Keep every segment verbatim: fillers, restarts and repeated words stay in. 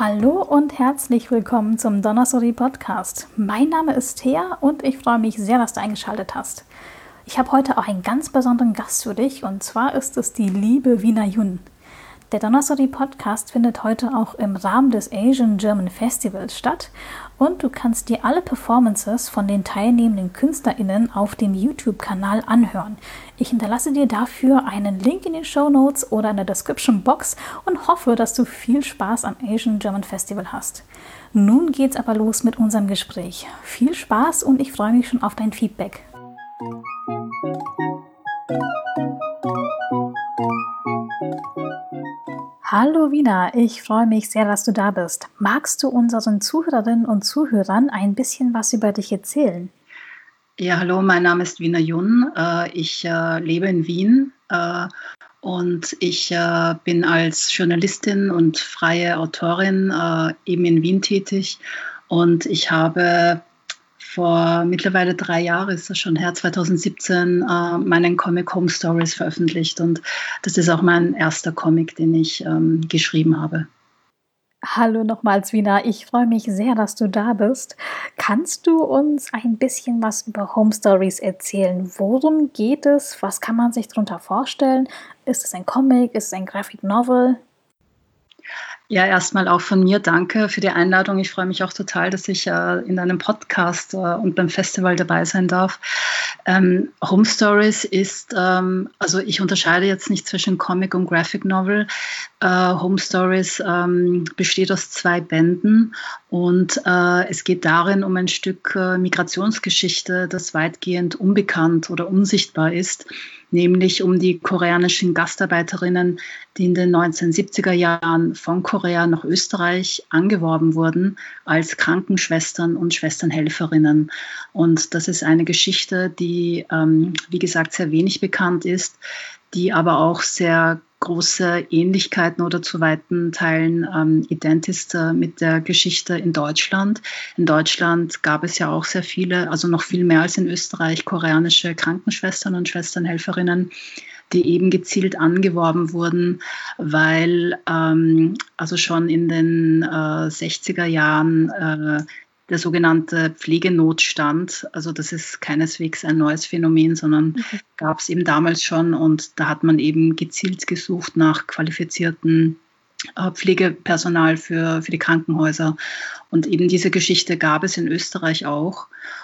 Hallo und herzlich willkommen zum Donnerstory Podcast. Mein Name ist Thea und ich freue mich sehr, dass du eingeschaltet hast. Ich habe heute auch einen ganz besonderen Gast für dich und zwar ist es die liebe Veena Yun. Der Donnerstory Podcast findet heute auch im Rahmen des Asian German Festivals statt und du kannst dir alle Performances von den teilnehmenden KünstlerInnen auf dem YouTube-Kanal anhören. Ich hinterlasse dir dafür einen Link in den Shownotes oder in der Description Box und hoffe, dass du viel Spaß am Asian German Festival hast. Nun geht's aber los mit unserem Gespräch. Viel Spaß und ich freue mich schon auf dein Feedback. Hallo Veena, ich freue mich sehr, dass du da bist. Magst du unseren Zuhörerinnen und Zuhörern ein bisschen was über dich erzählen? Ja, hallo, mein Name ist Veena Yun. Ich äh, lebe in Wien äh, und ich äh, bin als Journalistin und freie Autorin äh, eben in Wien tätig. Und ich habe vor mittlerweile drei Jahren, ist das schon her, zwanzig siebzehn, äh, meinen Comic Home Stories veröffentlicht. Und das ist auch mein erster Comic, den ich ähm, geschrieben habe. Hallo nochmals, Veena. Ich freue mich sehr, dass du da bist. Kannst du uns ein bisschen was über Home Stories erzählen? Worum geht es? Was kann man sich darunter vorstellen? Ist es ein Comic? Ist es ein Graphic Novel? Ja, erstmal auch von mir danke für die Einladung. Ich freue mich auch total, dass ich äh, in deinem Podcast äh, und beim Festival dabei sein darf. Ähm, Home Stories ist, ähm, also ich unterscheide jetzt nicht zwischen Comic und Graphic Novel. Äh, Home Stories ähm, besteht aus zwei Bänden und äh, es geht darin um ein Stück äh, Migrationsgeschichte, das weitgehend unbekannt oder unsichtbar ist, nämlich um die koreanischen Gastarbeiterinnen, die in den neunzehnhundertsiebziger Jahren von Korea nach Österreich angeworben wurden als Krankenschwestern und Schwesternhelferinnen. Und das ist eine Geschichte, die, ähm, wie gesagt, sehr wenig bekannt ist, die aber auch sehr große Ähnlichkeiten oder zu weiten Teilen ähm, ident ist äh, mit der Geschichte in Deutschland. In Deutschland gab es ja auch sehr viele, also noch viel mehr als in Österreich, koreanische Krankenschwestern und Schwesternhelferinnen, die eben gezielt angeworben wurden, weil ähm, also schon in den äh, sechziger Jahren äh, der sogenannte Pflegenotstand, also das ist keineswegs ein neues Phänomen, sondern okay. gab es eben damals schon und da hat man eben gezielt gesucht nach qualifizierten äh, Pflegepersonal für, für die Krankenhäuser. Und eben diese Geschichte gab es in Österreich auch.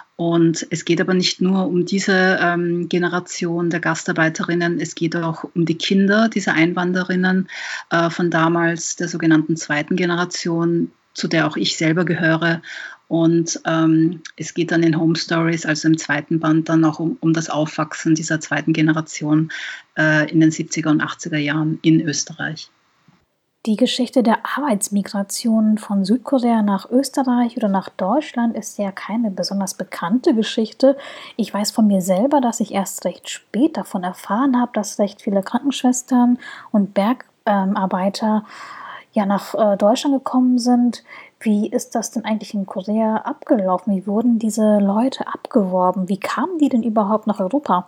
Und es geht aber nicht nur um diese ähm, Generation der Gastarbeiterinnen, es geht auch um die Kinder dieser Einwanderinnen äh, von damals, der sogenannten zweiten Generation, zu der auch ich selber gehöre. Und ähm, es geht dann in Home Stories, also im zweiten Band, dann auch um, um das Aufwachsen dieser zweiten Generation äh, in den siebziger und achtziger Jahren in Österreich. Die Geschichte der Arbeitsmigration von Südkorea nach Österreich oder nach Deutschland ist ja keine besonders bekannte Geschichte. Ich weiß von mir selber, dass ich erst recht spät davon erfahren habe, dass recht viele Krankenschwestern und Bergarbeiter ja nach äh, Deutschland gekommen sind. Wie ist das denn eigentlich in Korea abgelaufen? Wie wurden diese Leute abgeworben? Wie kamen die denn überhaupt nach Europa?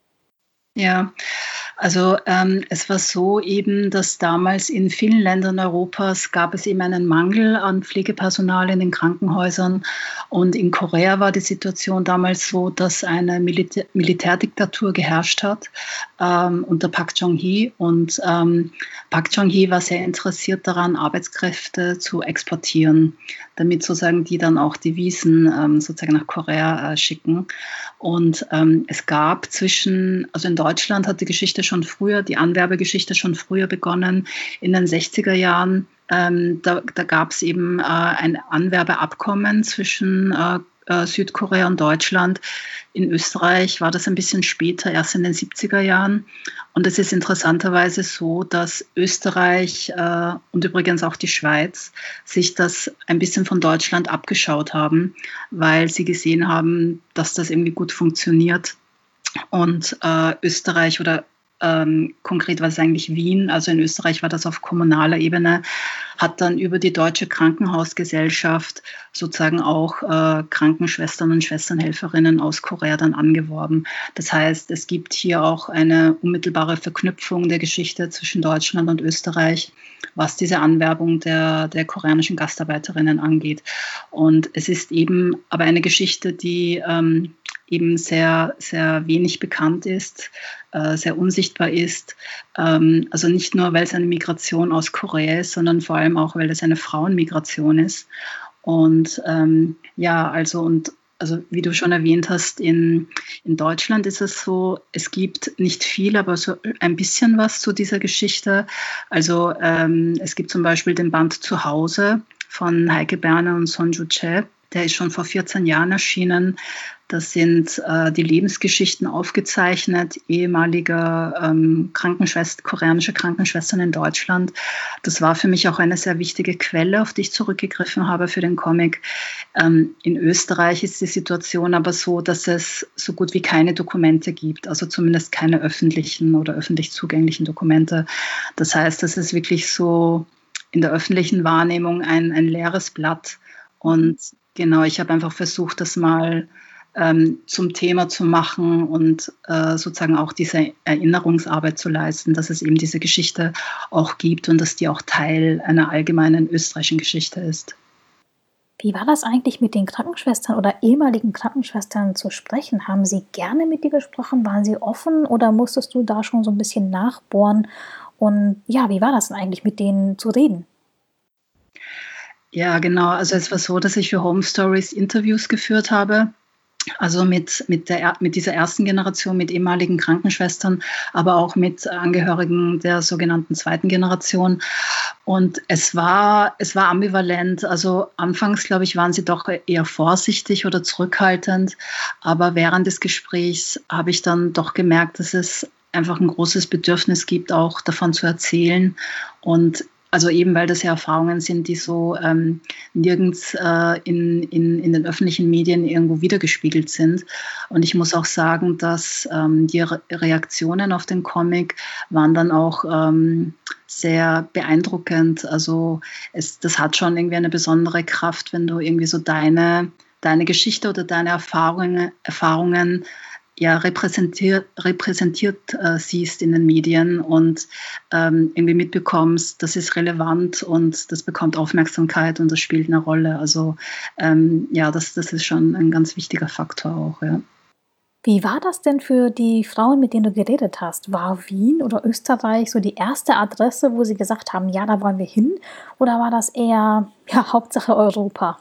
Ja, also ähm, es war so eben, dass damals in vielen Ländern Europas gab es eben einen Mangel an Pflegepersonal in den Krankenhäusern. Und in Korea war die Situation damals so, dass eine Militär Militärdiktatur geherrscht hat ähm, unter Park Chung-hee. Und ähm, Park Chung-hee war sehr interessiert daran, Arbeitskräfte zu exportieren, damit sozusagen die dann auch Devisen ähm, sozusagen nach Korea äh, schicken. Und ähm, es gab zwischen, also in Deutschland hat die Geschichte schon früher, die Anwerbegeschichte schon früher begonnen, in den sechziger Jahren. Ähm, da da gab es eben äh, ein Anwerbeabkommen zwischen äh, äh, Südkorea und Deutschland. In Österreich war das ein bisschen später, erst in den siebziger Jahren. Und es ist interessanterweise so, dass Österreich äh, und übrigens auch die Schweiz sich das ein bisschen von Deutschland abgeschaut haben, weil sie gesehen haben, dass das irgendwie gut funktioniert. Und äh, Österreich oder ähm, konkret war es eigentlich Wien, also in Österreich war das auf kommunaler Ebene, hat dann über die Deutsche Krankenhausgesellschaft sozusagen auch äh, Krankenschwestern und Schwesternhelferinnen aus Korea dann angeworben. Das heißt, es gibt hier auch eine unmittelbare Verknüpfung der Geschichte zwischen Deutschland und Österreich, was diese Anwerbung der, der koreanischen Gastarbeiterinnen angeht. Und es ist eben aber eine Geschichte, die ähm, eben sehr, sehr wenig bekannt ist, äh, sehr unsichtbar ist. Ähm, also nicht nur, weil es eine Migration aus Korea ist, sondern vor allem auch, weil es eine Frauenmigration ist. Und ähm, ja, also und also wie du schon erwähnt hast, in, in Deutschland ist es so, es gibt nicht viel, aber so ein bisschen was zu dieser Geschichte. Also ähm, es gibt zum Beispiel den Band Zuhause von Heike Berner und Sonju Che. Der ist schon vor vierzehn Jahren erschienen. Das sind äh, die Lebensgeschichten aufgezeichnet, ehemalige ähm, Krankenschwester, koreanische Krankenschwestern in Deutschland. Das war für mich auch eine sehr wichtige Quelle, auf die ich zurückgegriffen habe für den Comic. Ähm, in Österreich ist die Situation aber so, dass es so gut wie keine Dokumente gibt, also zumindest keine öffentlichen oder öffentlich zugänglichen Dokumente. Das heißt, es ist wirklich so in der öffentlichen Wahrnehmung ein, ein leeres Blatt. Und genau, ich habe einfach versucht, das mal ähm, zum Thema zu machen und äh, sozusagen auch diese Erinnerungsarbeit zu leisten, dass es eben diese Geschichte auch gibt und dass die auch Teil einer allgemeinen österreichischen Geschichte ist. Wie war das eigentlich, mit den Krankenschwestern oder ehemaligen Krankenschwestern zu sprechen? Haben sie gerne mit dir gesprochen? Waren sie offen oder musstest du da schon so ein bisschen nachbohren? Und ja, wie war das denn eigentlich, mit denen zu reden? Ja, genau. Also es war so, dass ich für Home Stories Interviews geführt habe. Also mit, mit, der, mit dieser ersten Generation, mit ehemaligen Krankenschwestern, aber auch mit Angehörigen der sogenannten zweiten Generation. Und es war, es war ambivalent. Also anfangs, glaube ich, waren sie doch eher vorsichtig oder zurückhaltend. Aber während des Gesprächs habe ich dann doch gemerkt, dass es einfach ein großes Bedürfnis gibt, auch davon zu erzählen. Und also eben, weil das ja Erfahrungen sind, die so ähm, nirgends äh, in, in, in den öffentlichen Medien irgendwo wiedergespiegelt sind. Und ich muss auch sagen, dass ähm, die Re- Reaktionen auf den Comic waren dann auch ähm, sehr beeindruckend. Also es, das hat schon irgendwie eine besondere Kraft, wenn du irgendwie so deine, deine Geschichte oder deine Erfahrungen, Erfahrungen ja, repräsentiert, repräsentiert äh, siehst in den Medien und ähm, irgendwie mitbekommst, das ist relevant und das bekommt Aufmerksamkeit und das spielt eine Rolle. Also ähm, ja, das, das ist schon ein ganz wichtiger Faktor auch, ja. Wie war das denn für die Frauen, mit denen du geredet hast? War Wien oder Österreich so die erste Adresse, wo sie gesagt haben, ja, da wollen wir hin? Oder war das eher, ja, Hauptsache Europa?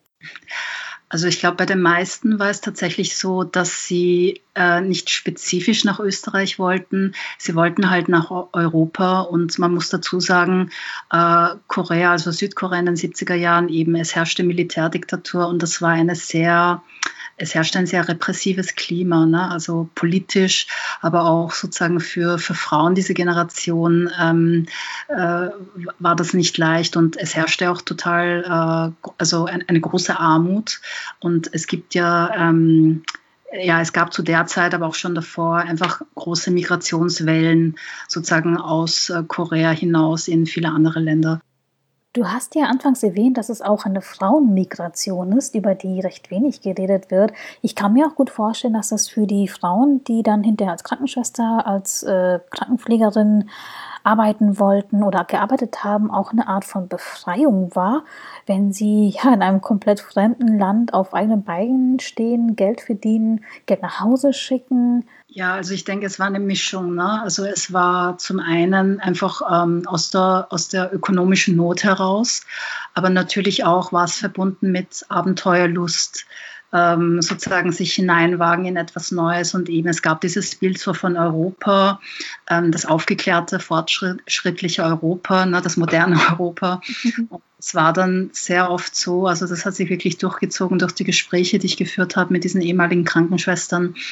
Also ich glaube, bei den meisten war es tatsächlich so, dass sie äh, nicht spezifisch nach Österreich wollten. Sie wollten halt nach Eu- Europa und man muss dazu sagen, äh, Korea, also Südkorea in den siebziger Jahren eben, es herrschte Militärdiktatur und das war eine sehr, es herrschte ein sehr repressives Klima, ne? Also politisch, aber auch sozusagen für, für Frauen diese Generation ähm, äh, war das nicht leicht und es herrschte auch total, äh, also ein, eine große Armut. Und es gibt ja, ähm, ja, es gab zu der Zeit, aber auch schon davor, einfach große Migrationswellen sozusagen aus äh, Korea hinaus in viele andere Länder. Du hast ja anfangs erwähnt, dass es auch eine Frauenmigration ist, über die recht wenig geredet wird. Ich kann mir auch gut vorstellen, dass das für die Frauen, die dann hinterher als Krankenschwester, als äh, Krankenpflegerin arbeiten wollten oder gearbeitet haben, auch eine Art von Befreiung war, wenn sie ja in einem komplett fremden Land auf eigenen Beinen stehen, Geld verdienen, Geld nach Hause schicken. Ja, also ich denke, es war eine Mischung. Ne? Also es war zum einen einfach ähm, aus der, aus der ökonomischen Not heraus, aber natürlich auch war es verbunden mit Abenteuerlust, ähm, sozusagen sich hineinwagen in etwas Neues. Und eben, es gab dieses Bild so von Europa, ähm, das aufgeklärte, fortschrittliche Europa, ne, das moderne Europa. Und es war dann sehr oft so, also das hat sich wirklich durchgezogen durch die Gespräche, die ich geführt habe mit diesen ehemaligen Krankenschwestern,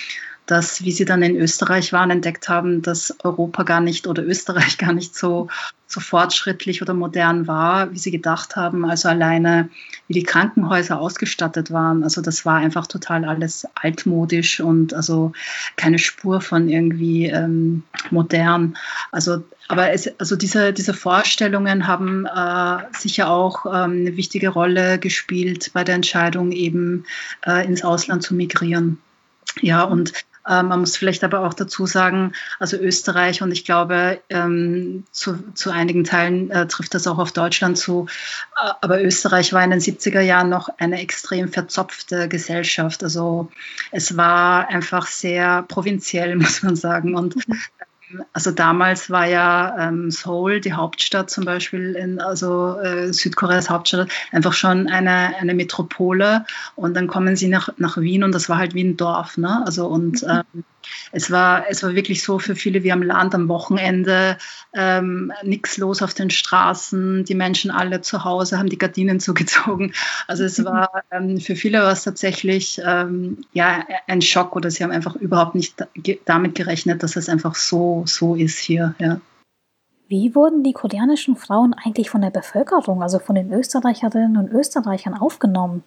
dass, wie sie dann in Österreich waren, entdeckt haben, dass Europa gar nicht oder Österreich gar nicht so, so fortschrittlich oder modern war, wie sie gedacht haben. Also alleine, wie die Krankenhäuser ausgestattet waren. Also das war einfach total alles altmodisch und also keine Spur von irgendwie ähm, modern. Also aber es, also diese, diese Vorstellungen haben äh, sicher auch ähm, eine wichtige Rolle gespielt bei der Entscheidung, eben äh, ins Ausland zu migrieren. Ja, und äh, man muss vielleicht aber auch dazu sagen, also Österreich und ich glaube, ähm, zu, zu einigen Teilen äh, trifft das auch auf Deutschland zu, äh, aber Österreich war in den siebziger Jahren noch eine extrem verzopfte Gesellschaft. Also es war einfach sehr provinziell, muss man sagen. Und also damals war ja ähm, Seoul, die Hauptstadt zum Beispiel, in, also äh, Südkoreas Hauptstadt, einfach schon eine, eine Metropole. Und dann kommen sie nach, nach Wien und das war halt wie ein Dorf. Ne? Also und ähm, es war, es war wirklich so für viele wie am Land am Wochenende, ähm, nichts los auf den Straßen, die Menschen alle zu Hause, haben die Gardinen zugezogen. Also es war ähm, für viele war es tatsächlich ähm, ja, ein Schock oder sie haben einfach überhaupt nicht damit gerechnet, dass es einfach so, so ist hier. Ja. Wie wurden die koreanischen Frauen eigentlich von der Bevölkerung, also von den Österreicherinnen und Österreichern aufgenommen?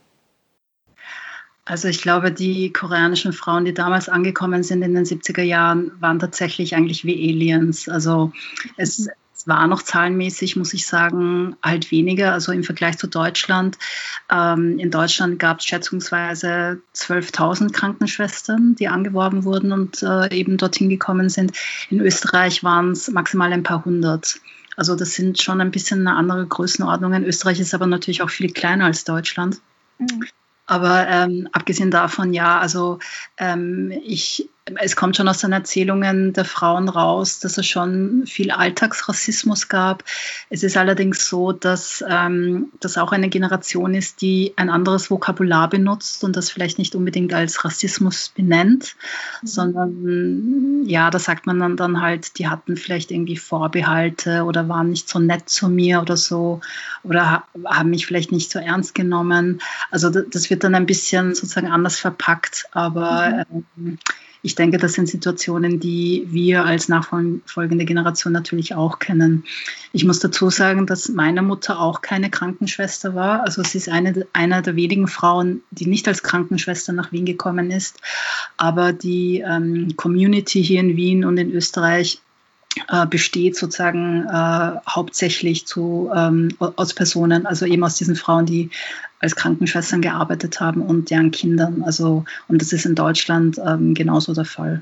Also ich glaube, die koreanischen Frauen, die damals angekommen sind in den siebziger Jahren, waren tatsächlich eigentlich wie Aliens. Also es, es war noch zahlenmäßig, muss ich sagen, halt weniger, also im Vergleich zu Deutschland. Ähm, in Deutschland gab es schätzungsweise zwölftausend Krankenschwestern, die angeworben wurden und äh, eben dorthin gekommen sind. In Österreich waren es maximal ein paar hundert. Also das sind schon ein bisschen eine andere Größenordnungen. Österreich ist aber natürlich auch viel kleiner als Deutschland. Mhm. Aber ähm, abgesehen davon, ja, also ähm, ich, es kommt schon aus den Erzählungen der Frauen raus, dass es schon viel Alltagsrassismus gab. Es ist allerdings so, dass ähm, das auch eine Generation ist, die ein anderes Vokabular benutzt und das vielleicht nicht unbedingt als Rassismus benennt, mhm. sondern ja, da sagt man dann, dann halt, die hatten vielleicht irgendwie Vorbehalte oder waren nicht so nett zu mir oder so oder ha- haben mich vielleicht nicht so ernst genommen. Also das, das wird dann ein bisschen sozusagen anders verpackt, aber mhm. ähm, ich denke, das sind Situationen, die wir als nachfolgende Generation natürlich auch kennen. Ich muss dazu sagen, dass meine Mutter auch keine Krankenschwester war. Also sie ist eine, eine der wenigen Frauen, die nicht als Krankenschwester nach Wien gekommen ist. Aber die ähm, Community hier in Wien und in Österreich äh, besteht sozusagen äh, hauptsächlich zu, ähm, aus Personen, also eben aus diesen Frauen, die als Krankenschwestern gearbeitet haben und deren Kindern. Also, und das ist in Deutschland ähm, genauso der Fall.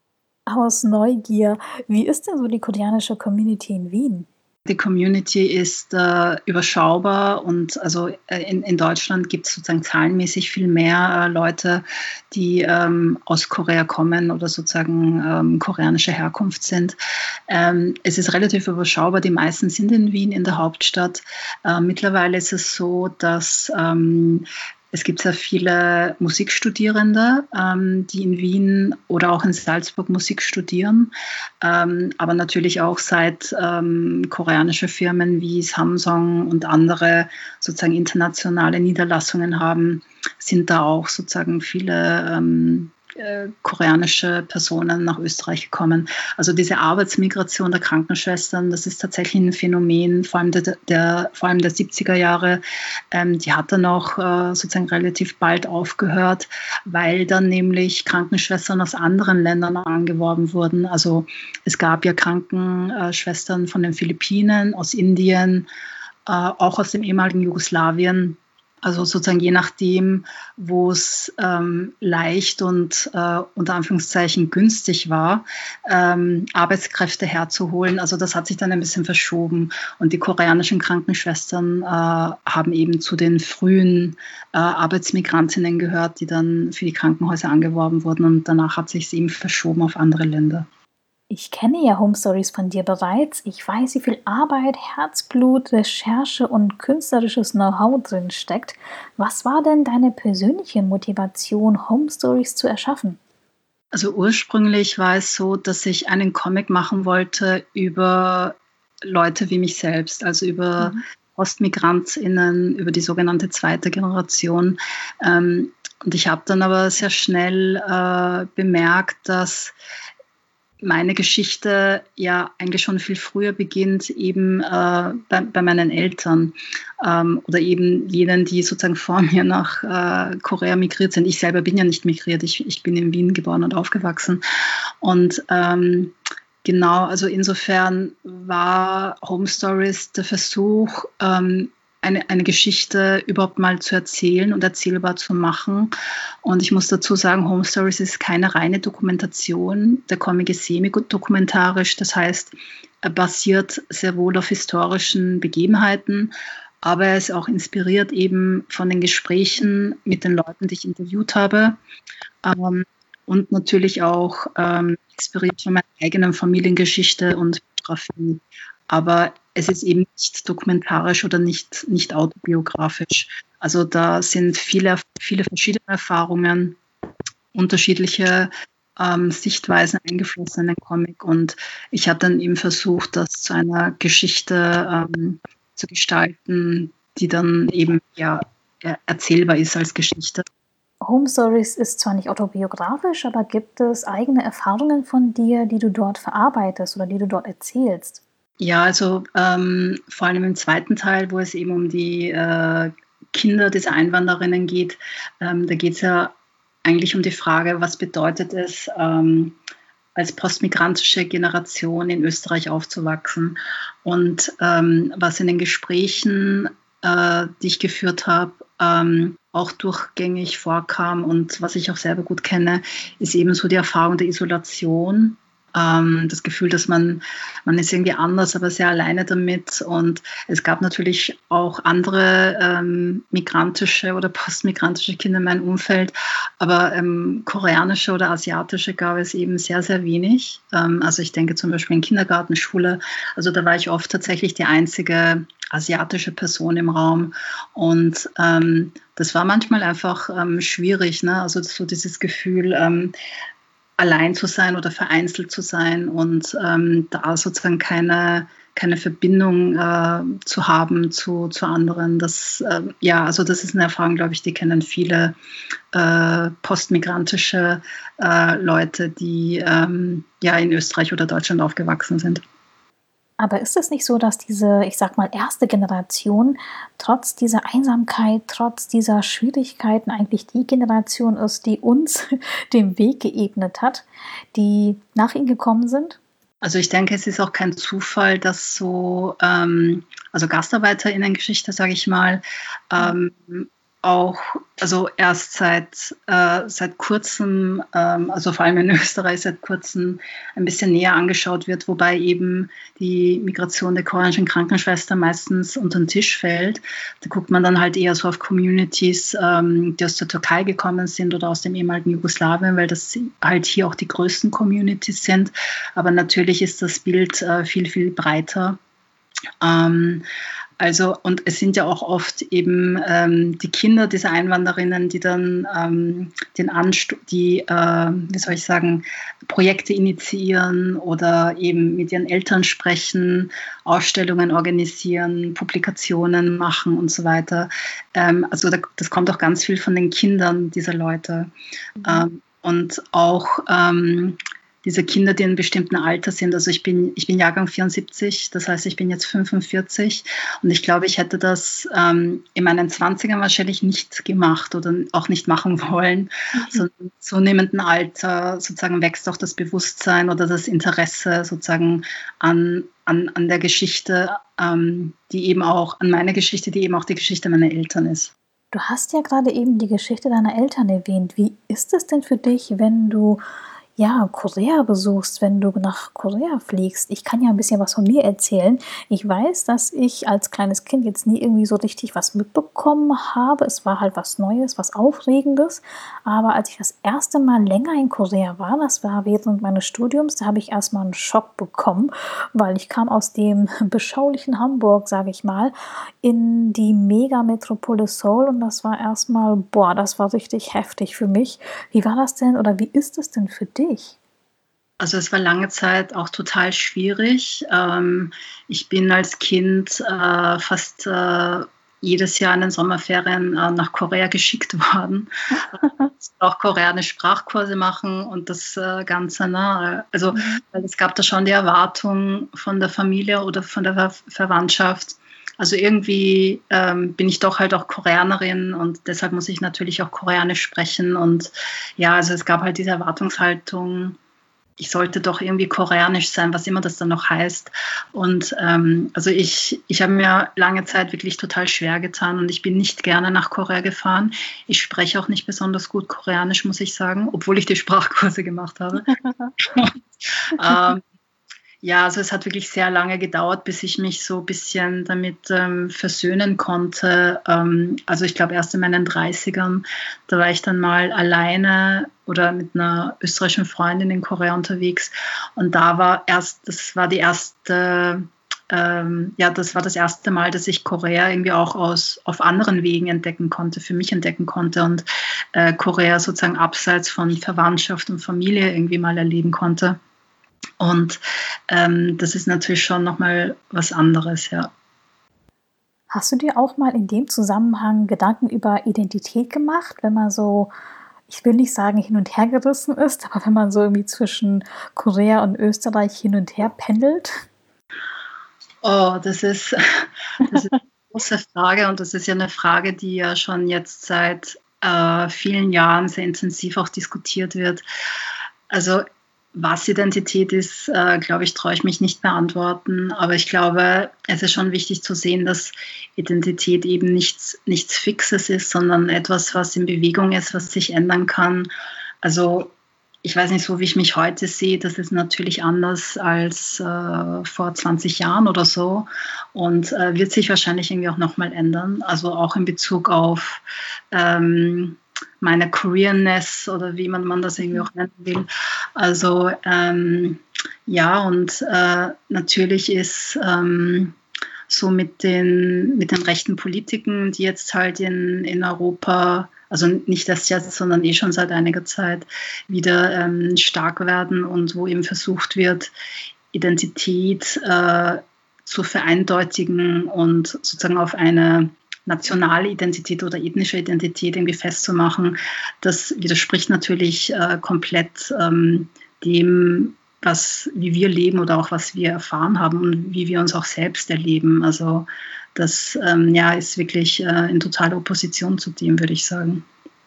Aus Neugier, wie ist denn so die koreanische Community in Wien? Die Community ist äh, überschaubar und also äh, in, in Deutschland gibt es sozusagen zahlenmäßig viel mehr äh, Leute, die ähm, aus Korea kommen oder sozusagen ähm, koreanische Herkunft sind. Ähm, es ist relativ überschaubar, die meisten sind in Wien, in der Hauptstadt. Äh, mittlerweile ist es so, dass ähm, es gibt sehr viele Musikstudierende, ähm, die in Wien oder auch in Salzburg Musik studieren, ähm, aber natürlich auch seit ähm, koreanische Firmen wie Samsung und andere sozusagen internationale Niederlassungen haben, sind da auch sozusagen viele ähm, äh, koreanische Personen nach Österreich gekommen. Also diese Arbeitsmigration der Krankenschwestern, das ist tatsächlich ein Phänomen, vor allem der, der, vor allem der siebziger Jahre. Ähm, die hat dann auch äh, sozusagen relativ bald aufgehört, weil dann nämlich Krankenschwestern aus anderen Ländern angeworben wurden. Also es gab ja Krankenschwestern von den Philippinen, aus Indien, äh, auch aus dem ehemaligen Jugoslawien. Also sozusagen je nachdem, wo es ähm, leicht und äh, unter Anführungszeichen günstig war, ähm, Arbeitskräfte herzuholen. Also das hat sich dann ein bisschen verschoben. Und die koreanischen Krankenschwestern äh, haben eben zu den frühen äh, Arbeitsmigrantinnen gehört, die dann für die Krankenhäuser angeworben wurden. Und danach hat sich es eben verschoben auf andere Länder. Ich kenne ja Home Stories von dir bereits. Ich weiß, wie viel Arbeit, Herzblut, Recherche und künstlerisches Know-how drin steckt. Was war denn deine persönliche Motivation, Home Stories zu erschaffen? Also ursprünglich war es so, dass ich einen Comic machen wollte über Leute wie mich selbst, also über mhm. PostmigrantInnen, über die sogenannte zweite Generation. Ähm, Und ich habe dann aber sehr schnell äh, bemerkt, dass meine Geschichte ja eigentlich schon viel früher beginnt, eben äh, bei, bei meinen Eltern ähm, oder eben jenen, die sozusagen vor mir nach äh, Korea migriert sind. Ich selber bin ja nicht migriert, ich, ich bin in Wien geboren und aufgewachsen. Und ähm, genau, also insofern war Home Stories der Versuch, ähm, eine, eine Geschichte überhaupt mal zu erzählen und erzählbar zu machen. Und ich muss dazu sagen, Home Stories ist keine reine Dokumentation. Der Comic ist semi-dokumentarisch, das heißt, er basiert sehr wohl auf historischen Begebenheiten, aber er ist auch inspiriert eben von den Gesprächen mit den Leuten, die ich interviewt habe. Ähm, und natürlich auch ähm, inspiriert von meiner eigenen Familiengeschichte und Biografie. Aber es ist eben nicht dokumentarisch oder nicht, nicht autobiografisch. Also da sind viele, viele verschiedene Erfahrungen, unterschiedliche ähm, Sichtweisen eingeflossen in den Comic. Und ich habe dann eben versucht, das zu einer Geschichte ähm, zu gestalten, die dann eben ja erzählbar ist als Geschichte. Home Stories ist zwar nicht autobiografisch, aber gibt es eigene Erfahrungen von dir, die du dort verarbeitest oder die du dort erzählst? Ja, also ähm, vor allem im zweiten Teil, wo es eben um die äh, Kinder dieser Einwanderinnen geht, ähm, da geht es ja eigentlich um die Frage, was bedeutet es, ähm, als postmigrantische Generation in Österreich aufzuwachsen. Und ähm, was in den Gesprächen, äh, die ich geführt habe, ähm, auch durchgängig vorkam und was ich auch selber gut kenne, ist eben so die Erfahrung der Isolation. Das Gefühl, dass man, man ist irgendwie anders, aber sehr alleine damit. Und es gab natürlich auch andere ähm, migrantische oder postmigrantische Kinder in meinem Umfeld, aber ähm, koreanische oder asiatische gab es eben sehr, sehr wenig. Ähm, also ich denke zum Beispiel in Kindergarten, Schule, also da war ich oft tatsächlich die einzige asiatische Person im Raum. Und ähm, das war manchmal einfach ähm, schwierig, ne? Also so dieses Gefühl, ähm, allein zu sein oder vereinzelt zu sein und ähm, da sozusagen keine, keine Verbindung äh, zu haben zu, zu anderen. Das, äh, ja, also das ist eine Erfahrung, glaube ich, die kennen viele äh, postmigrantische äh, Leute, die ähm, ja in Österreich oder Deutschland aufgewachsen sind. Aber ist es nicht so, dass diese, ich sag mal, erste Generation trotz dieser Einsamkeit, trotz dieser Schwierigkeiten eigentlich die Generation ist, die uns den Weg geebnet hat, die nach ihnen gekommen sind? Also ich denke, es ist auch kein Zufall, dass so, ähm, also GastarbeiterInnen-Geschichte, sage ich mal, ähm, auch, also erst seit, äh, seit kurzem, ähm, also vor allem in Österreich seit kurzem ein bisschen näher angeschaut wird, wobei eben die Migration der koreanischen Krankenschwester meistens unter den Tisch fällt. Da guckt man dann halt eher so auf Communities, ähm, die aus der Türkei gekommen sind oder aus dem ehemaligen Jugoslawien, weil das halt hier auch die größten Communities sind. Aber natürlich ist das Bild äh, viel, viel breiter. Ähm, Also, und es sind ja auch oft eben ähm, die Kinder dieser Einwanderinnen, die dann ähm, den Anst- die, äh, wie soll ich sagen, Projekte initiieren oder eben mit ihren Eltern sprechen, Ausstellungen organisieren, Publikationen machen und so weiter. Ähm, also da, das kommt auch ganz viel von den Kindern dieser Leute. Mhm. Ähm, und auch ähm, diese Kinder, die in einem bestimmten Alter sind. Also ich bin, ich bin Jahrgang vierundsiebzig, das heißt, ich bin jetzt fünfundvierzig und ich glaube, ich hätte das ähm, in meinen zwanzigern wahrscheinlich nicht gemacht oder auch nicht machen wollen. Mhm. So im zunehmenden Alter sozusagen wächst auch das Bewusstsein oder das Interesse sozusagen an, an, an der Geschichte, ähm, die eben auch, an meiner Geschichte, die eben auch die Geschichte meiner Eltern ist. Du hast ja gerade eben die Geschichte deiner Eltern erwähnt. Wie ist es denn für dich, wenn du ja, Korea besuchst, wenn du nach Korea fliegst? Ich kann ja ein bisschen was von mir erzählen. Ich weiß, dass ich als kleines Kind jetzt nie irgendwie so richtig was mitbekommen habe. Es war halt was Neues, was Aufregendes. Aber als ich das erste Mal länger in Korea war, das war während meines Studiums, da habe ich erstmal einen Schock bekommen, weil ich kam aus dem beschaulichen Hamburg, sage ich mal, in die Megametropole Seoul und das war erstmal, boah, das war richtig heftig für mich. Wie war das denn oder wie ist es denn für dich? Also es war lange Zeit auch total schwierig. Ähm, ich bin als Kind äh, fast äh, jedes Jahr in den Sommerferien äh, nach Korea geschickt worden. Auch koreanische Sprachkurse machen und das äh, Ganze. Ne? Also Mhm. weil es gab da schon die Erwartung von der Familie oder von der Ver Verwandtschaft. Also irgendwie ähm, bin ich doch halt auch Koreanerin und deshalb muss ich natürlich auch Koreanisch sprechen. Und ja, also es gab halt diese Erwartungshaltung, ich sollte doch irgendwie koreanisch sein, was immer das dann noch heißt. Und ähm, also ich, ich habe mir lange Zeit wirklich total schwer getan und ich bin nicht gerne nach Korea gefahren. Ich spreche auch nicht besonders gut Koreanisch, muss ich sagen, obwohl ich die Sprachkurse gemacht habe. ähm, ja, also es hat wirklich sehr lange gedauert, bis ich mich so ein bisschen damit ähm, versöhnen konnte. Ähm, also ich glaube erst in meinen Dreißigern, da war ich dann mal alleine oder mit einer österreichischen Freundin in Korea unterwegs. Und da war erst, das war die erste, ähm, ja, das war das erste Mal, dass ich Korea irgendwie auch aus, auf anderen Wegen entdecken konnte, für mich entdecken konnte und äh, Korea sozusagen abseits von Verwandtschaft und Familie irgendwie mal erleben konnte. Und ähm, das ist natürlich schon nochmal was anderes, ja. Hast du dir auch mal in dem Zusammenhang Gedanken über Identität gemacht, wenn man so, ich will nicht sagen hin und her gerissen ist, aber wenn man so irgendwie zwischen Korea und Österreich hin und her pendelt? Oh, das ist, das ist eine große Frage und das ist ja eine Frage, die ja schon jetzt seit äh, vielen Jahren sehr intensiv auch diskutiert wird. Also was Identität ist, äh, glaube ich, traue ich mich nicht beantworten. Aber ich glaube, es ist schon wichtig zu sehen, dass Identität eben nichts, nichts Fixes ist, sondern etwas, was in Bewegung ist, was sich ändern kann. Also ich weiß nicht, so wie ich mich heute sehe, das ist natürlich anders als äh, vor zwanzig Jahren oder so und äh, wird sich wahrscheinlich irgendwie auch nochmal ändern. Also auch in Bezug auf ähm, meine Careerness oder wie man, man das irgendwie auch nennen will. Also ähm, ja, und äh, natürlich ist ähm, so mit den, mit den rechten Politiken, die jetzt halt in, in Europa, also nicht erst jetzt, sondern eh schon seit einiger Zeit, wieder ähm, stark werden und wo eben versucht wird, Identität äh, zu vereindeutigen und sozusagen auf eine nationale Identität oder ethnische Identität irgendwie festzumachen. Das widerspricht natürlich äh, komplett ähm, dem, was, wie wir leben oder auch was wir erfahren haben und wie wir uns auch selbst erleben. Also das ähm, ja, ist wirklich äh, in totaler Opposition zu dem, würde ich sagen.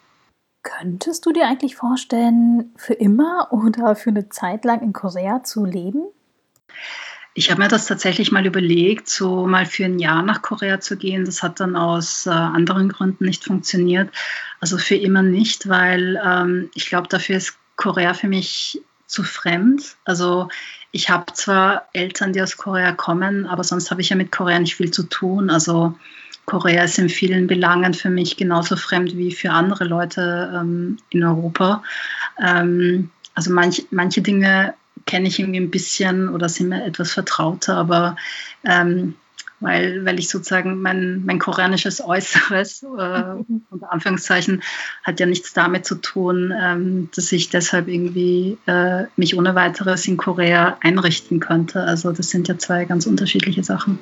Könntest du dir eigentlich vorstellen, für immer oder für eine Zeit lang in Korea zu leben? Ich habe mir das tatsächlich mal überlegt, so mal für ein Jahr nach Korea zu gehen. Das hat dann aus äh, anderen Gründen nicht funktioniert. Also für immer nicht, weil ähm, ich glaube, dafür ist Korea für mich zu fremd. Also ich habe zwar Eltern, die aus Korea kommen, aber sonst habe ich ja mit Korea nicht viel zu tun. Also Korea ist in vielen Belangen für mich genauso fremd wie für andere Leute ähm, in Europa. Ähm, also manch, manche Dinge kenne ich irgendwie ein bisschen oder sind mir etwas vertrauter, aber ähm, weil, weil ich sozusagen mein, mein koreanisches Äußeres, äh, unter Anführungszeichen, hat ja nichts damit zu tun, ähm, dass ich deshalb irgendwie äh, mich ohne weiteres in Korea einrichten könnte. Also das sind ja zwei ganz unterschiedliche Sachen.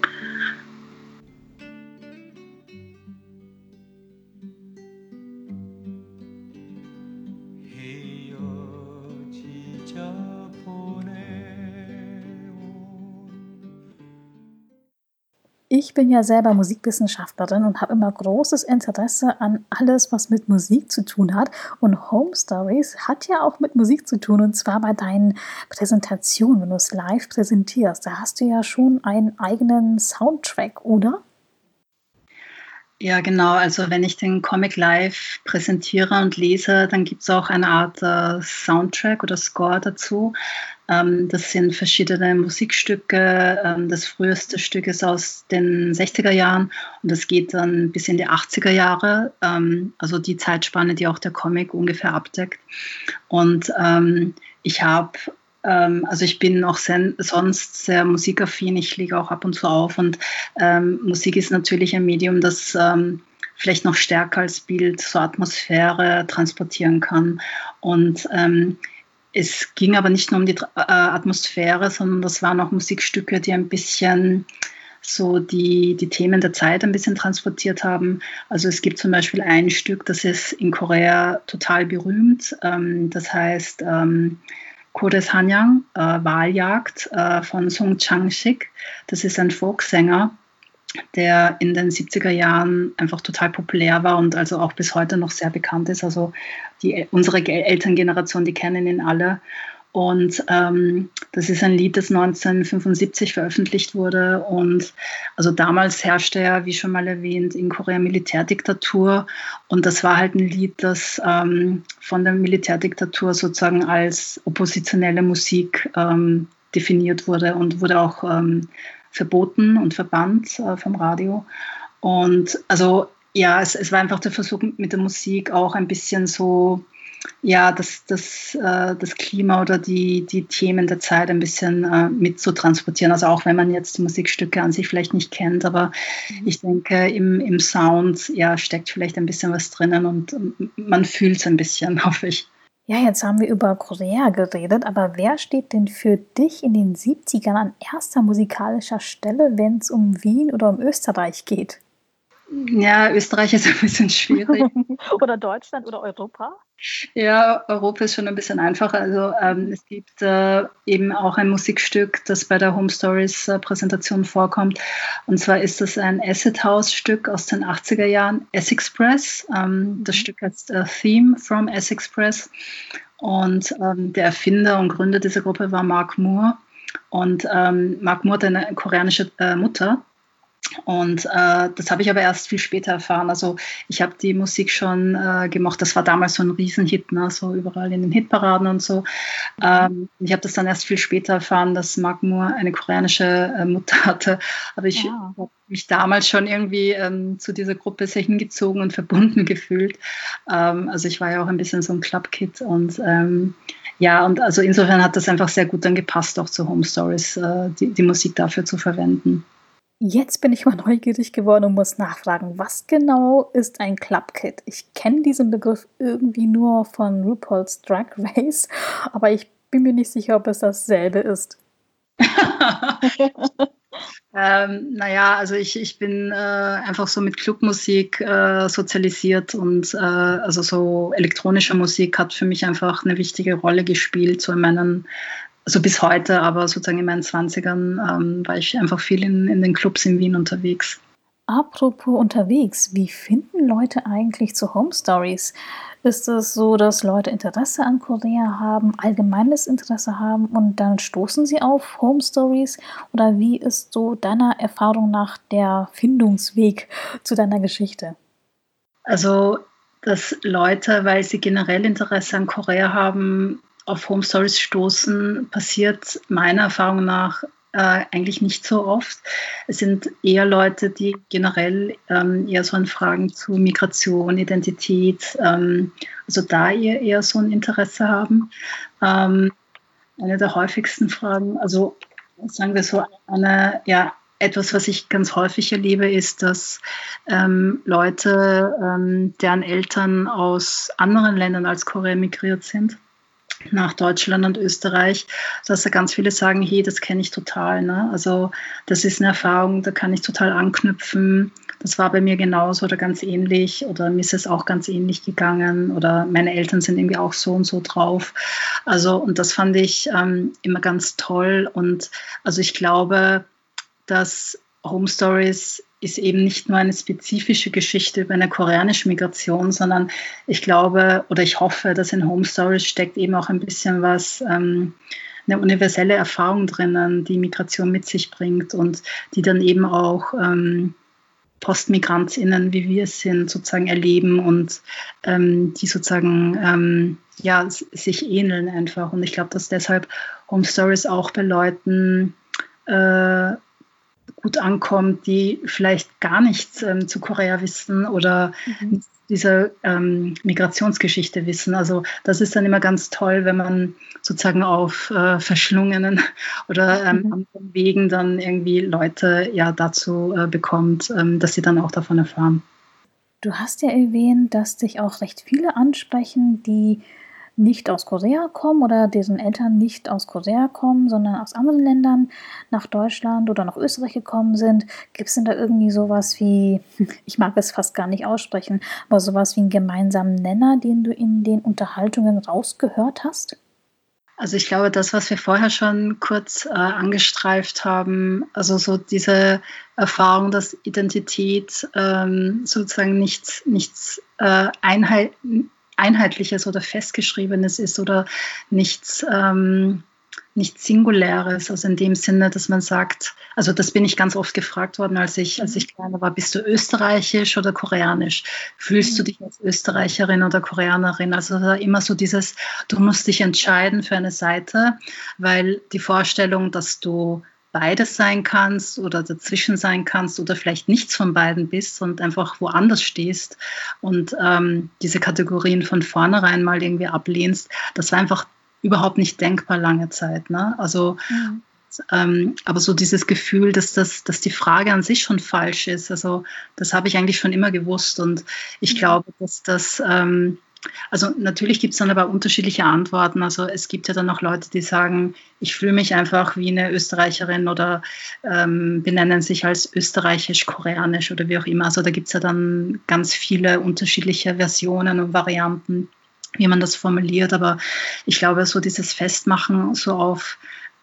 Ich bin ja selber Musikwissenschaftlerin und habe immer großes Interesse an alles, was mit Musik zu tun hat. Und Home Stories hat ja auch mit Musik zu tun, und zwar bei deinen Präsentationen, wenn du es live präsentierst. Da hast du ja schon einen eigenen Soundtrack, oder? Ja, genau. Also wenn ich den Comic live präsentiere und lese, dann gibt es auch eine Art äh, Soundtrack oder Score dazu. Ähm, das sind verschiedene Musikstücke. Ähm, das früheste Stück ist aus den sechziger Jahren und das geht dann bis in die achtziger Jahre. Ähm, also die Zeitspanne, die auch der Comic ungefähr abdeckt. Und ähm, ich habe ähm, also ich bin auch sen- sonst sehr musikaffin, ich lege auch ab und zu auf und ähm, Musik ist natürlich ein Medium, das ähm, vielleicht noch stärker als Bild so Atmosphäre transportieren kann. Und ähm, es ging aber nicht nur um die äh, Atmosphäre, sondern das waren auch Musikstücke, die ein bisschen so die, die Themen der Zeit ein bisschen transportiert haben. Also es gibt zum Beispiel ein Stück, das ist in Korea total berühmt. Ähm, das heißt ähm, Kores Hanyang, äh, Waljagd äh, von Song Chang-sik. Das ist ein Folksänger, der in den siebziger Jahren einfach total populär war und also auch bis heute noch sehr bekannt ist. Also die, unsere Elterngeneration, die kennen ihn alle. Und ähm, das ist ein Lied, das neunzehnhundertfünfundsiebzig veröffentlicht wurde. Und also damals herrschte ja, wie schon mal erwähnt, in Korea Militärdiktatur. Und das war halt ein Lied, das ähm, von der Militärdiktatur sozusagen als oppositionelle Musik ähm, definiert wurde und wurde auch ähm, verboten und verbannt äh, vom Radio. Und also ja, es, es war einfach der Versuch mit der Musik auch ein bisschen so, ja, das, das, äh, das Klima oder die, die Themen der Zeit ein bisschen äh, mit zu transportieren. Also auch wenn man jetzt die Musikstücke an sich vielleicht nicht kennt, aber mhm. ich denke, im, im Sound ja, steckt vielleicht ein bisschen was drinnen und man fühlt es ein bisschen, hoffe ich. Ja, jetzt haben wir über Korea geredet, aber wer steht denn für dich in den siebzigern an erster musikalischer Stelle, wenn es um Wien oder um Österreich geht? Ja, Österreich ist ein bisschen schwierig. Oder Deutschland oder Europa? Ja, Europa ist schon ein bisschen einfacher. Also ähm, es gibt äh, eben auch ein Musikstück, das bei der Home Stories äh, Präsentation vorkommt. Und zwar ist das ein Acid House Stück aus den achtziger Jahren, S-Express. Ähm, das Stück heißt äh, Theme from S-Express. Und ähm, der Erfinder und Gründer dieser Gruppe war Mark Moore. Und ähm, Mark Moore hat eine koreanische äh, Mutter. Und äh, das habe ich aber erst viel später erfahren. Also ich habe die Musik schon äh, gemocht. Das war damals so ein Riesenhit, ne? So überall in den Hitparaden und so. Ähm, ich habe das dann erst viel später erfahren, dass Mark Moore eine koreanische äh, Mutter hatte. Aber ich ja. habe mich damals schon irgendwie ähm, zu dieser Gruppe sehr hingezogen und verbunden gefühlt. Ähm, also ich war ja auch ein bisschen so ein Clubkid und ähm, ja, und also insofern hat das einfach sehr gut dann gepasst, auch zu Home Stories, äh, die, die Musik dafür zu verwenden. Jetzt bin ich mal neugierig geworden und muss nachfragen, was genau ist ein Clubkid? Ich kenne diesen Begriff irgendwie nur von RuPaul's Drag Race, aber ich bin mir nicht sicher, ob es dasselbe ist. ähm, naja, also ich, ich bin äh, einfach so mit Clubmusik äh, sozialisiert und äh, also so elektronische Musik hat für mich einfach eine wichtige Rolle gespielt, so in meinen also bis heute, aber sozusagen in meinen zwanzigern ähm, war ich einfach viel in, in den Clubs in Wien unterwegs. Apropos unterwegs, wie finden Leute eigentlich zu Home Stories? Ist es so, dass Leute Interesse an Korea haben, allgemeines Interesse haben und dann stoßen sie auf Home Stories? Oder wie ist so deiner Erfahrung nach der Findungsweg zu deiner Geschichte? Also, dass Leute, weil sie generell Interesse an Korea haben, auf Home Stories stoßen, passiert meiner Erfahrung nach äh, eigentlich nicht so oft. Es sind eher Leute, die generell ähm, eher so an Fragen zu Migration, Identität, ähm, also da eher, eher so ein Interesse haben. Ähm, eine der häufigsten Fragen, also sagen wir so, eine, ja, etwas, was ich ganz häufig erlebe, ist, dass ähm, Leute, ähm, deren Eltern aus anderen Ländern als Korea migriert sind, nach Deutschland und Österreich, dass da ganz viele sagen, hey, das kenne ich total. Ne? Also das ist eine Erfahrung, da kann ich total anknüpfen. Das war bei mir genauso oder ganz ähnlich oder mir ist es auch ganz ähnlich gegangen oder meine Eltern sind irgendwie auch so und so drauf. Also und das fand ich ähm, immer ganz toll und also ich glaube, dass Home Stories ist eben nicht nur eine spezifische Geschichte über eine koreanische Migration, sondern ich glaube oder ich hoffe, dass in Home Stories steckt eben auch ein bisschen was, ähm, eine universelle Erfahrung drinnen, die Migration mit sich bringt und die dann eben auch ähm, PostmigrantInnen, wie wir es sind, sozusagen erleben und ähm, die sozusagen ähm, ja, sich ähneln einfach. Und ich glaube, dass deshalb Home Stories auch bei Leuten äh, gut ankommt, die vielleicht gar nichts ähm, zu Korea wissen oder mhm. diese ähm, Migrationsgeschichte wissen. Also das ist dann immer ganz toll, wenn man sozusagen auf äh, verschlungenen oder ähm, mhm. anderen Wegen dann irgendwie Leute ja dazu äh, bekommt, ähm, dass sie dann auch davon erfahren. Du hast ja erwähnt, dass dich auch recht viele ansprechen, die nicht aus Korea kommen oder deren Eltern nicht aus Korea kommen, sondern aus anderen Ländern nach Deutschland oder nach Österreich gekommen sind? Gibt es denn da irgendwie sowas wie, ich mag es fast gar nicht aussprechen, aber sowas wie einen gemeinsamen Nenner, den du in den Unterhaltungen rausgehört hast? Also ich glaube, das, was wir vorher schon kurz äh, angestreift haben, also so diese Erfahrung, dass Identität ähm, sozusagen nichts, nichts äh, Einheit, Einheitliches oder Festgeschriebenes ist oder nichts, ähm, nichts Singuläres. Also in dem Sinne, dass man sagt, also das bin ich ganz oft gefragt worden, als ich, als ich kleiner war, bist du österreichisch oder koreanisch? Fühlst du dich als Österreicherin oder Koreanerin? Also da immer so dieses, du musst dich entscheiden für eine Seite, weil die Vorstellung, dass du beides sein kannst oder dazwischen sein kannst oder vielleicht nichts von beiden bist und einfach woanders stehst und ähm, diese Kategorien von vornherein mal irgendwie ablehnst, das war einfach überhaupt nicht denkbar lange Zeit. Ne? Also, mhm. ähm, aber so dieses Gefühl, dass, das, dass die Frage an sich schon falsch ist, also das habe ich eigentlich schon immer gewusst und ich mhm. glaube, dass das... Ähm, Also natürlich gibt es dann aber unterschiedliche Antworten. Also es gibt ja dann auch Leute, die sagen, ich fühle mich einfach wie eine Österreicherin oder ähm, benennen sich als österreichisch-koreanisch oder wie auch immer. Also da gibt es ja dann ganz viele unterschiedliche Versionen und Varianten, wie man das formuliert. Aber ich glaube, so dieses Festmachen so auf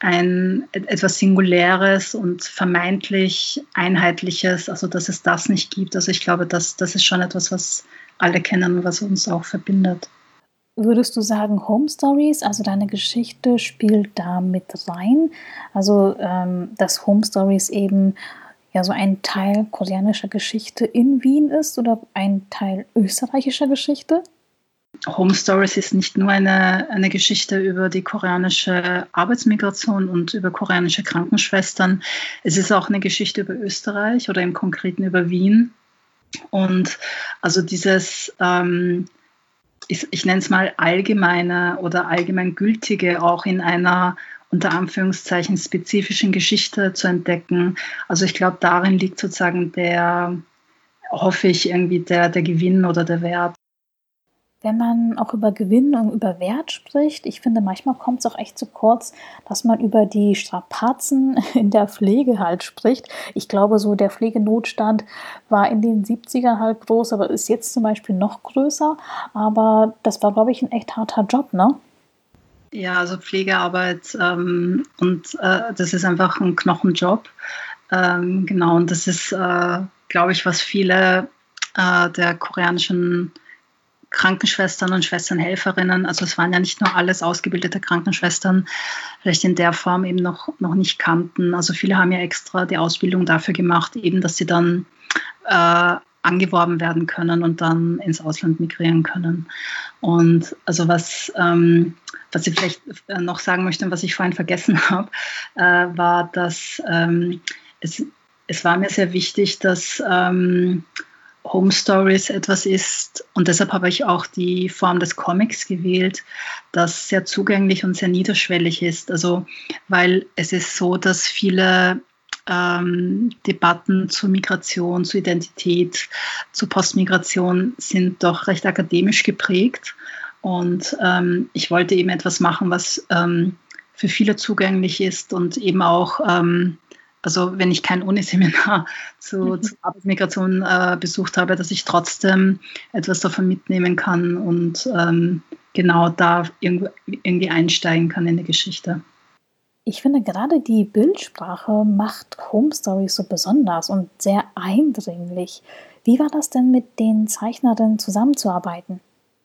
ein etwas Singuläres und vermeintlich Einheitliches, also dass es das nicht gibt. Also ich glaube, das, das ist schon etwas, was alle kennen, was uns auch verbindet. Würdest du sagen, Home Stories, also deine Geschichte spielt da mit rein? Also, ähm, dass Home Stories eben ja so ein Teil koreanischer Geschichte in Wien ist oder ein Teil österreichischer Geschichte? Home Stories ist nicht nur eine, eine Geschichte über die koreanische Arbeitsmigration und über koreanische Krankenschwestern. Es ist auch eine Geschichte über Österreich oder im Konkreten über Wien. Und also dieses, ähm, ich, ich nenne es mal allgemeine oder allgemeingültige auch in einer unter Anführungszeichen spezifischen Geschichte zu entdecken. Also ich glaube, darin liegt sozusagen der, hoffe ich, irgendwie der, der Gewinn oder der Wert. Wenn man auch über Gewinn und über Wert spricht, ich finde, manchmal kommt es auch echt zu kurz, dass man über die Strapazen in der Pflege halt spricht. Ich glaube, so der Pflegenotstand war in den siebzigern halt groß, aber ist jetzt zum Beispiel noch größer. Aber das war, glaube ich, ein echt harter Job, ne? Ja, also Pflegearbeit ähm, und äh, das ist einfach ein Knochenjob. Ähm, genau, und das ist, äh, glaube ich, was viele äh, der koreanischen Krankenschwestern und Schwesternhelferinnen, also es waren ja nicht nur alles ausgebildete Krankenschwestern, vielleicht in der Form eben noch, noch nicht kannten. Also viele haben ja extra die Ausbildung dafür gemacht, eben, dass sie dann äh, angeworben werden können und dann ins Ausland migrieren können. Und also was, ähm, was ich vielleicht noch sagen möchte und was ich vorhin vergessen habe, äh, war, dass ähm, es, es war mir sehr wichtig, dass ähm, Home Stories etwas ist, und deshalb habe ich auch die Form des Comics gewählt, das sehr zugänglich und sehr niederschwellig ist. Also, weil es ist so, dass viele ähm, Debatten zur Migration, zur Identität, zur Postmigration sind doch recht akademisch geprägt. Und ähm, ich wollte eben etwas machen, was ähm, für viele zugänglich ist und eben auch ähm, also wenn ich kein Uniseminar zu, mhm. zu Arbeitsmigration äh, besucht habe, dass ich trotzdem etwas davon mitnehmen kann und ähm, genau da irgendwie, irgendwie einsteigen kann in die Geschichte. Ich finde, gerade die Bildsprache macht Home Stories so besonders und sehr eindringlich. Wie war das denn mit den Zeichnerinnen zusammenzuarbeiten?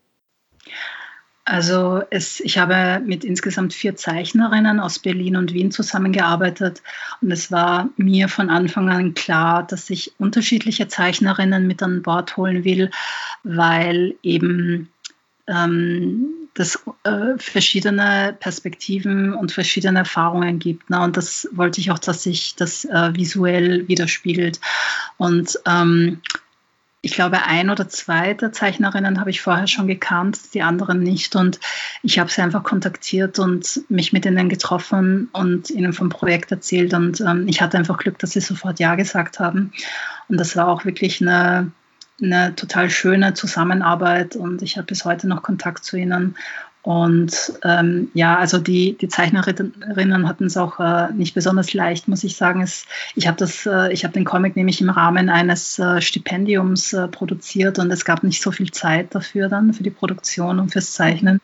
Also es, ich habe mit insgesamt vier Zeichnerinnen aus Berlin und Wien zusammengearbeitet und es war mir von Anfang an klar, dass ich unterschiedliche Zeichnerinnen mit an Bord holen will, weil eben ähm, das äh, verschiedene Perspektiven und verschiedene Erfahrungen gibt. Ne? Und das wollte ich auch, dass sich das äh, visuell widerspiegelt. Und ähm, ich glaube, ein oder zwei der Zeichnerinnen habe ich vorher schon gekannt, die anderen nicht. Und ich habe sie einfach kontaktiert und mich mit ihnen getroffen und ihnen vom Projekt erzählt. Und ähm, ich hatte einfach Glück, dass sie sofort Ja gesagt haben. Und das war auch wirklich eine, eine total schöne Zusammenarbeit. Und ich habe bis heute noch Kontakt zu ihnen. Und ähm, ja, also die, die Zeichnerinnen hatten es auch äh, nicht besonders leicht, muss ich sagen. Es, ich habe das, äh, ich habe den Comic nämlich im Rahmen eines äh, Stipendiums äh, produziert und es gab nicht so viel Zeit dafür dann, für die Produktion und fürs Zeichnen.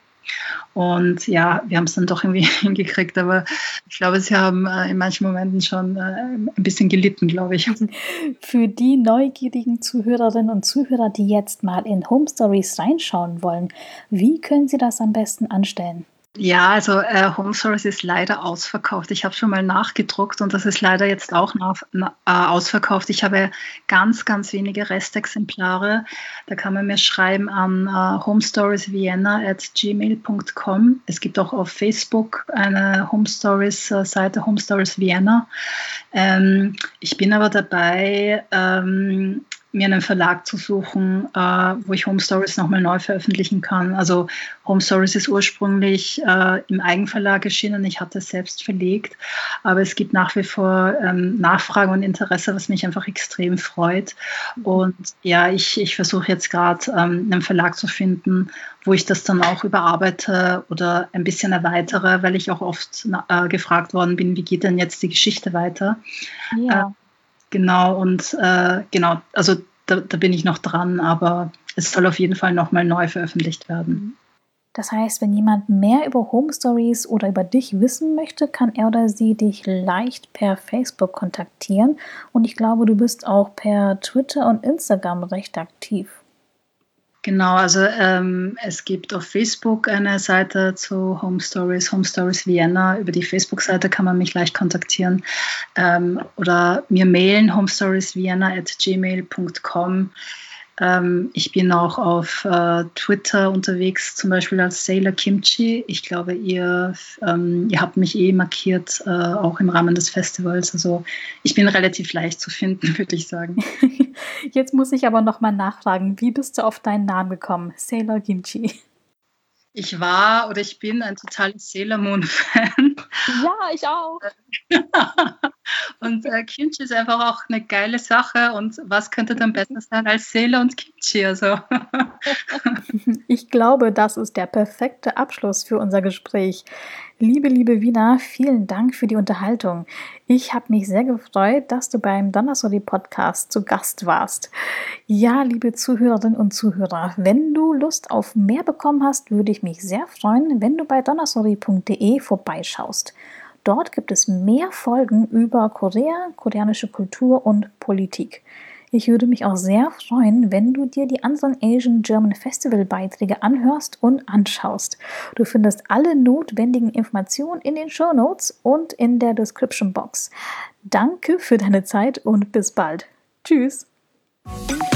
Und ja, wir haben es dann doch irgendwie hingekriegt, aber ich glaube, sie haben äh, in manchen Momenten schon äh, ein bisschen gelitten, glaube ich. Für die neugierigen Zuhörerinnen und Zuhörer, die jetzt mal in Home Stories reinschauen wollen, wie können sie das am besten anstellen? Ja, also äh, Home Stories ist leider ausverkauft. Ich habe schon mal nachgedruckt und das ist leider jetzt auch nach, na, äh, ausverkauft. Ich habe ganz, ganz wenige Restexemplare. Da kann man mir schreiben an äh, homestoriesvienna at gmail punkt com. Es gibt auch auf Facebook eine Home Stories äh, Seite, Home Stories Vienna. Ähm, ich bin aber dabei, ähm, mir einen Verlag zu suchen, äh, wo ich Home Stories nochmal neu veröffentlichen kann. Also Home Stories ist ursprünglich äh, im Eigenverlag erschienen. Ich hatte es selbst verlegt, aber es gibt nach wie vor ähm, Nachfrage und Interesse, was mich einfach extrem freut. Und ja, ich, ich versuche jetzt gerade ähm, einen Verlag zu finden, wo ich das dann auch überarbeite oder ein bisschen erweitere, weil ich auch oft äh, gefragt worden bin, wie geht denn jetzt die Geschichte weiter? Ja. Äh, Genau, und äh, genau, also da, da bin ich noch dran, aber es soll auf jeden Fall nochmal neu veröffentlicht werden. Das heißt, wenn jemand mehr über Home Stories oder über dich wissen möchte, kann er oder sie dich leicht per Facebook kontaktieren. Und ich glaube, du bist auch per Twitter und Instagram recht aktiv. Genau, also ähm, es gibt auf Facebook eine Seite zu Home Stories, Home Stories Vienna. Über die Facebook-Seite kann man mich leicht kontaktieren ähm, oder mir mailen, homestoriesvienna at gmail punkt com. Ähm, ich bin auch auf äh, Twitter unterwegs, zum Beispiel als Sailor Kimchi. Ich glaube, ihr, ähm, ihr habt mich eh markiert, äh, auch im Rahmen des Festivals. Also ich bin relativ leicht zu finden, würde ich sagen. Jetzt muss ich aber noch mal nachfragen, wie bist du auf deinen Namen gekommen? Sailor Kimchi. Ich war oder ich bin ein totales Sailor Moon-Fan. Ja, ich auch. Und äh, Kimchi ist einfach auch eine geile Sache. Und was könnte dann besser sein als Sailor und Kimchi? Also. Ich glaube, das ist der perfekte Abschluss für unser Gespräch. Liebe, liebe Wina, vielen Dank für die Unterhaltung. Ich habe mich sehr gefreut, dass du beim Donnersoli Podcast zu Gast warst. Ja, liebe Zuhörerinnen und Zuhörer, wenn du Lust auf mehr bekommen hast, würde ich mich sehr freuen, wenn du bei donnersoli punkt de vorbeischaust. Dort gibt es mehr Folgen über Korea, koreanische Kultur und Politik. Ich würde mich auch sehr freuen, wenn du dir die anderen Asian German Festival Beiträge anhörst und anschaust. Du findest alle notwendigen Informationen in den Shownotes und in der Description Box. Danke für deine Zeit und bis bald. Tschüss!